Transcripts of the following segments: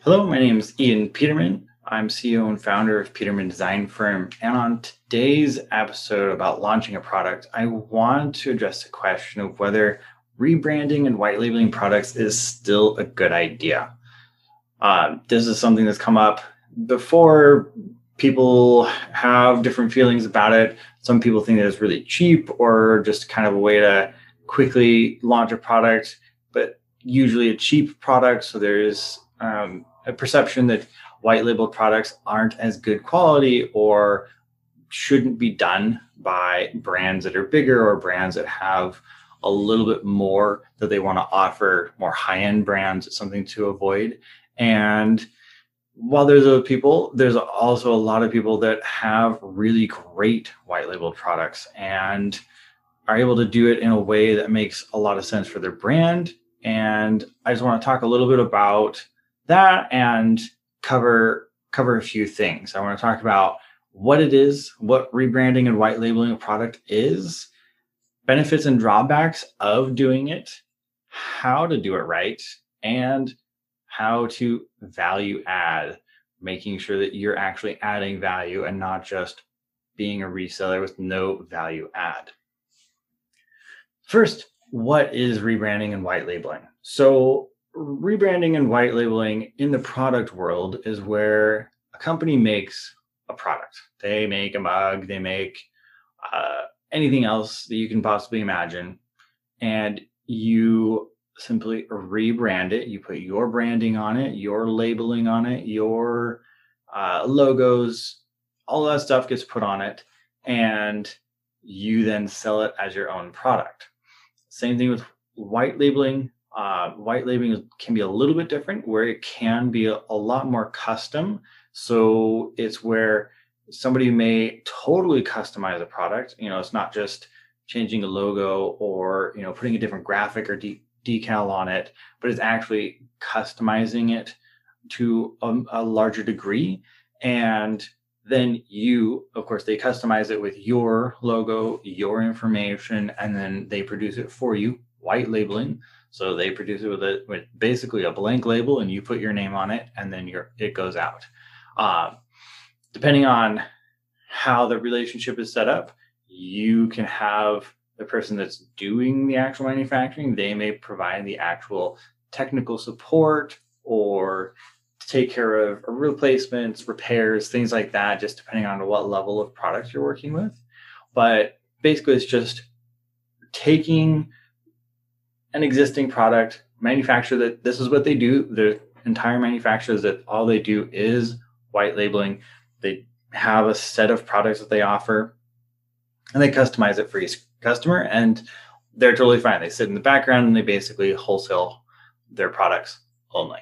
Hello, my name is Ian Peterman. I'm CEO and founder of Peterman Design Firm. And on today's episode about launching a product, I want to address the question of whether rebranding and white labeling products is still a good idea. This is something that's come up before. People have different feelings about it. Some people think that it's really cheap or just kind of a way to quickly launch a product, but usually a cheap product. So there's a perception that white labeled products aren't as good quality or shouldn't be done by brands that are bigger or brands that have a little bit more that they want to offer, more high-end brands. It's something to avoid. And while there's those people, there's also a lot of people that have really great white labeled products and are able to do it in a way that makes a lot of sense for their brand. And I just want to talk a little bit about that and cover a few things. I want to talk about what it is, what rebranding and white labeling a product is, benefits and drawbacks of doing it, how to do it right, and how to value add, making sure that you're actually adding value and not just being a reseller with no value add. First, what is rebranding and white labeling? So rebranding and white labeling in the product world is where a company makes a product. They make a mug, they make anything else that you can possibly imagine, and you simply rebrand it. You put your branding on it, your labeling on it, your logos, all that stuff gets put on it, and you then sell it as your own product. Same thing with white labeling. White labeling can be a little bit different, where it can be a lot more custom. So it's where somebody may totally customize a product. It's not just changing a logo or putting a different graphic or decal on it, but it's actually customizing it to a larger degree. And then of course, they customize it with your logo, your information, and then they produce it for you, white labeling. So they produce it with basically a blank label, and you put your name on it, and then it goes out. Depending on how the relationship is set up, you can have the person that's doing the actual manufacturing. They may provide the actual technical support or take care of replacements, repairs, things like that, just depending on what level of product you're working with. But basically, it's just taking an existing product, manufacturer that this is what they do. The entire manufacturers that all they do is white labeling. They have a set of products that they offer, and they customize it for each customer, and they're totally fine. They sit in the background and they basically wholesale their products only.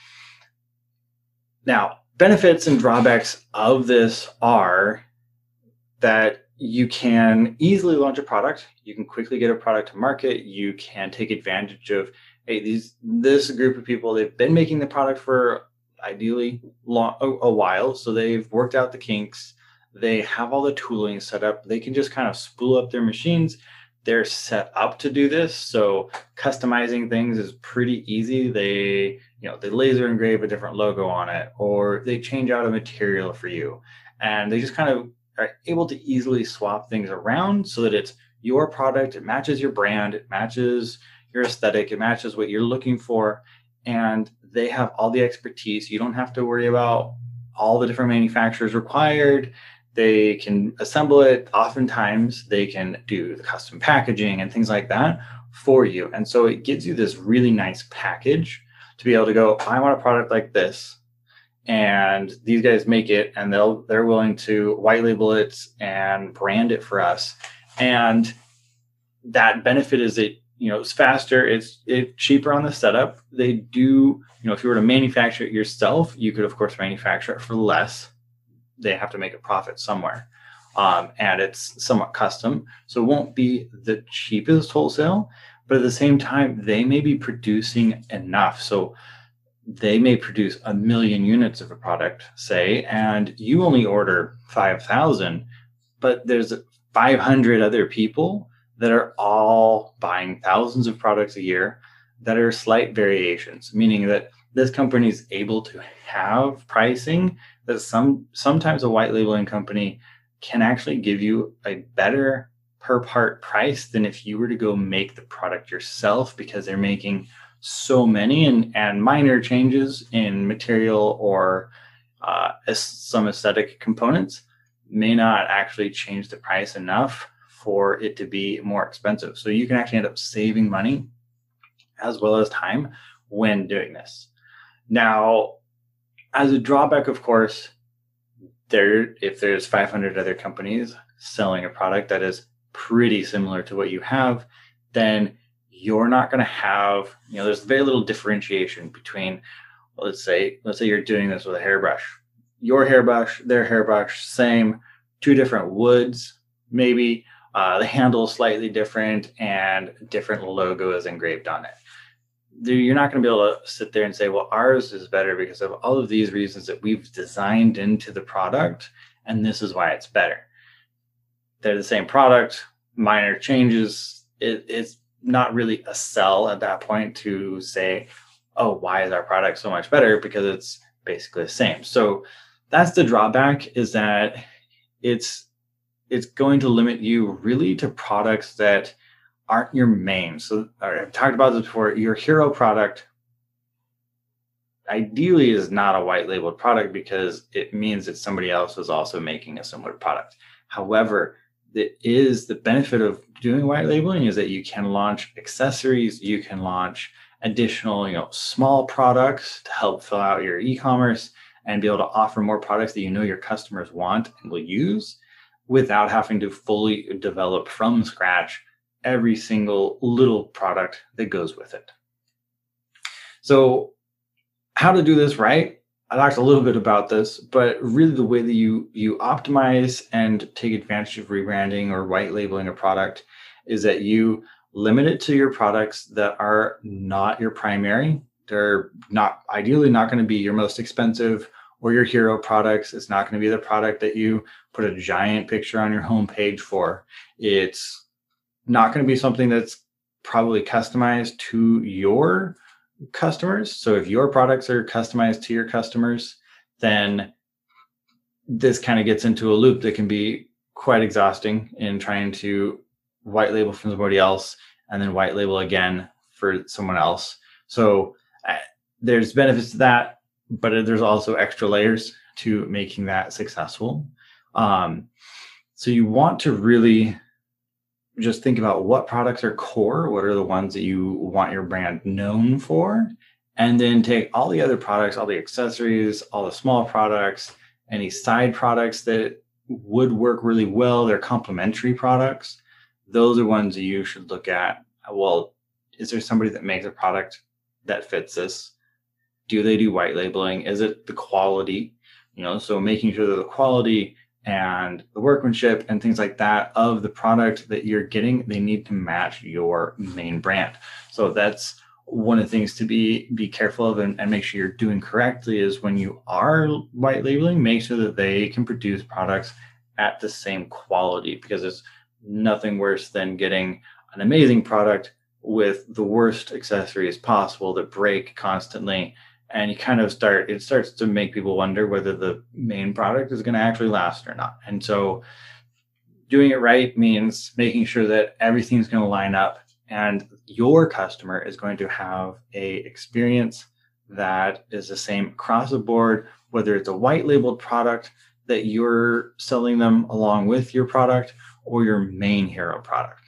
Now, benefits and drawbacks of this are that you can easily launch a product. You can quickly get a product to market. You can take advantage of, hey, this group of people, they've been making the product for ideally a while. So they've worked out the kinks. They have all the tooling set up. They can just kind of spool up their machines. They're set up to do this. So customizing things is pretty easy. They laser engrave a different logo on it, or they change out a material for you. And they just kind of are able to easily swap things around so that it's your product. It matches your brand. It matches your aesthetic. It matches what you're looking for. And they have all the expertise. You don't have to worry about all the different manufacturers required. They can assemble it. Oftentimes, they can do the custom packaging and things like that for you. And so it gives you this really nice package to be able to go, I want a product like this. And these guys make it, and they're willing to white label it and brand it for us. And that benefit is it's faster, it's cheaper on the setup. They do, if you were to manufacture it yourself, you could of course manufacture it for less. They have to make a profit somewhere. And it's somewhat custom. So it won't be the cheapest wholesale, but at the same time, they may be producing enough. So they may produce 1 million units of a product, say, and you only order 5,000, but there's 500 other people that are all buying thousands of products a year that are slight variations, meaning that this company is able to have pricing that sometimes a white labeling company can actually give you a better per part price than if you were to go make the product yourself, because they're making so many and minor changes in material or some aesthetic components may not actually change the price enough for it to be more expensive. So you can actually end up saving money as well as time when doing this. Now, as a drawback, of course, if there's 500 other companies selling a product that is pretty similar to what you have, then you're not going to have, there's very little differentiation between, let's say you're doing this with a hairbrush. Your hairbrush, their hairbrush, same, two different woods, maybe the handle is slightly different and different logo is engraved on it. You're not going to be able to sit there and say, well, ours is better because of all of these reasons that we've designed into the product, and this is why it's better. They're the same product, minor changes. It's not really a sell at that point to say, oh, why is our product so much better? Because it's basically the same. So that's the drawback, is that it's going to limit you really to products that aren't your main. So I've talked about this before. Your hero product ideally is not a white labeled product because it means that somebody else is also making a similar product. However, the benefit of doing white labeling is that you can launch accessories, you can launch additional, small products to help fill out your e-commerce and be able to offer more products that your customers want and will use without having to fully develop from scratch every single little product that goes with it. So how to do this right? I talked a little bit about this, but really the way that you optimize and take advantage of rebranding or white labeling a product is that you limit it to your products that are not your primary. They're ideally not going to be your most expensive or your hero products. It's not going to be the product that you put a giant picture on your homepage for. It's not going to be something that's probably customized to your customers. So if your products are customized to your customers, then this kind of gets into a loop that can be quite exhausting in trying to white label from somebody else and then white label again for someone else. So there's benefits to that, but there's also extra layers to making that successful. So you want to really just think about what products are core, what are the ones that you want your brand known for, and then take all the other products, all the accessories, all the small products, any side products that would work really well, they're complementary products. Those are ones that you should look at. Well, is there somebody that makes a product that fits this? Do they do white labeling? Is it the quality? So making sure that the quality and the workmanship and things like that of the product that you're getting, they need to match your main brand. So that's one of the things to be careful of and make sure you're doing correctly is when you are white labeling, make sure that they can produce products at the same quality, because it's nothing worse than getting an amazing product with the worst accessories possible that break constantly. And you kind of it starts to make people wonder whether the main product is going to actually last or not. And so doing it right means making sure that everything's going to line up and your customer is going to have a experience that is the same across the board, whether it's a white labeled product that you're selling them along with your product or your main hero product.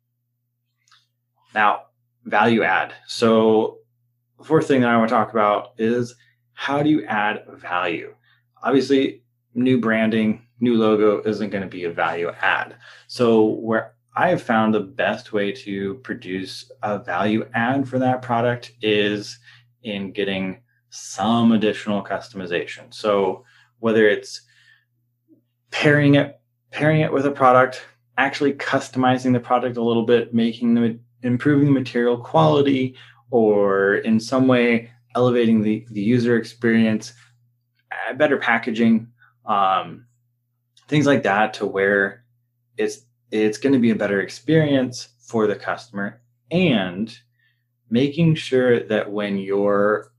Now, value add. So the fourth thing that I want to talk about is how do you add value? Obviously, new branding, new logo isn't going to be a value add. So where I have found the best way to produce a value add for that product is in getting some additional customization. So whether it's pairing it with a product, actually customizing the product a little bit, improving the material quality, or in some way elevating the user experience, better packaging, things like that, to where it's going to be a better experience for the customer, and making sure that when you're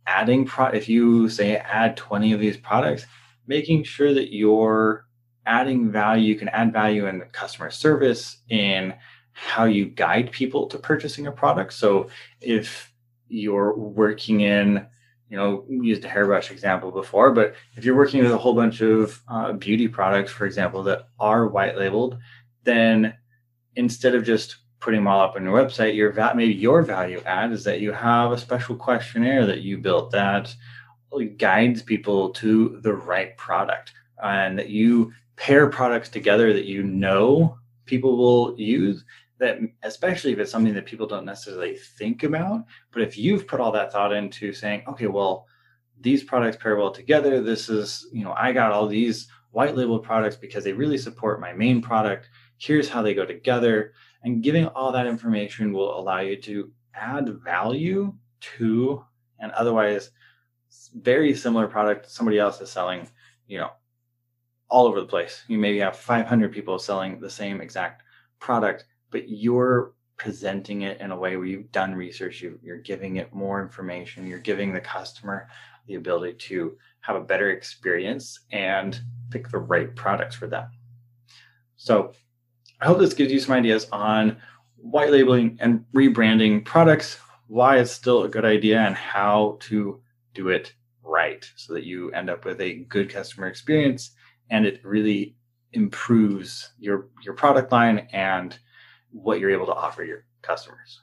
if you say add 20 of these products, making sure that you're adding value. You can add value in customer service, in how you guide people to purchasing a product. So if you're working in, we used a hairbrush example before, but if you're working with a whole bunch of beauty products, for example, that are white labeled, then instead of just putting them all up on your website, maybe your value add is that you have a special questionnaire that you built that guides people to the right product, and that you pair products together that people will use, that especially if it's something that people don't necessarily think about. But if you've put all that thought into saying, okay, well, these products pair well together, this is, I got all these white label products because they really support my main product, here's how they go together. And giving all that information will allow you to add value to an otherwise very similar product somebody else is selling, all over the place. You maybe have 500 people selling the same exact product, but you're presenting it in a way where you've done research, you're giving it more information, you're giving the customer the ability to have a better experience and pick the right products for them. So I hope this gives you some ideas on white labeling and rebranding products, why it's still a good idea, and how to do it right so that you end up with a good customer experience and it really improves your product line and what you're able to offer your customers.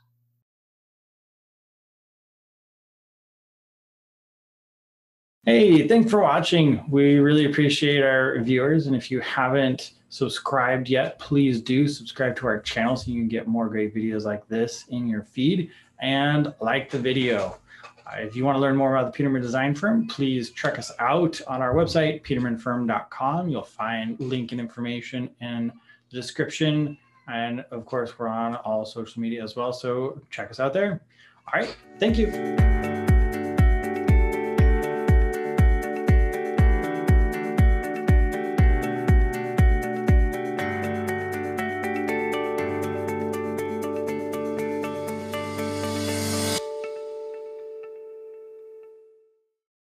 Hey, thanks for watching. We really appreciate our viewers. And if you haven't subscribed yet, please do subscribe to our channel so you can get more great videos like this in your feed, and like the video. If you want to learn more about the Peterman Design Firm, please check us out on our website, petermanfirm.com. You'll find link and information in the description. And of course, we're on all social media as well. So check us out there. All right. Thank you.